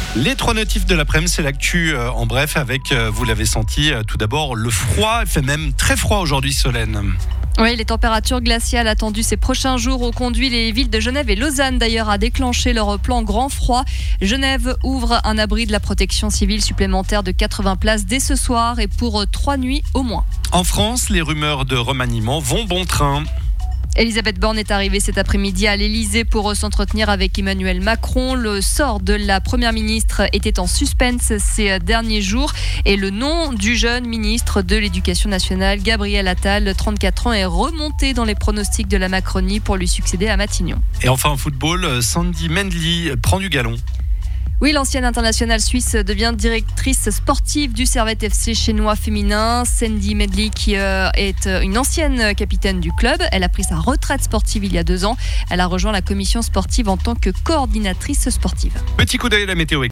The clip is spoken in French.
Les trois notifs de l'après-midi, c'est l'actu en bref avec, vous l'avez senti, tout d'abord le froid. Il fait même très froid aujourd'hui, Solène. Oui, les températures glaciales attendues ces prochains jours ont conduit les villes de Genève et Lausanne d'ailleurs à déclencher leur plan grand froid. Genève ouvre un abri de la protection civile supplémentaire de 80 places dès ce soir et pour 3 nuits au moins. En France, les rumeurs de remaniement vont bon train. Elisabeth Borne est arrivée cet après-midi à l'Elysée pour s'entretenir avec Emmanuel Macron. Le sort de la première ministre était en suspense ces derniers jours et le nom du jeune ministre de l'Éducation nationale, Gabriel Attal, 34 ans, est remonté dans les pronostics de la Macronie pour lui succéder à Matignon. Et enfin en football, Sandy Mendley prend du galon. Oui, l'ancienne internationale suisse devient directrice sportive du Servette FC chinois féminin. Sandy Mendley, qui est une ancienne capitaine du club. Elle a pris sa retraite sportive il y a 2 ans. Elle a rejoint la commission sportive en tant que coordinatrice sportive. Petit coup d'œil à la météo.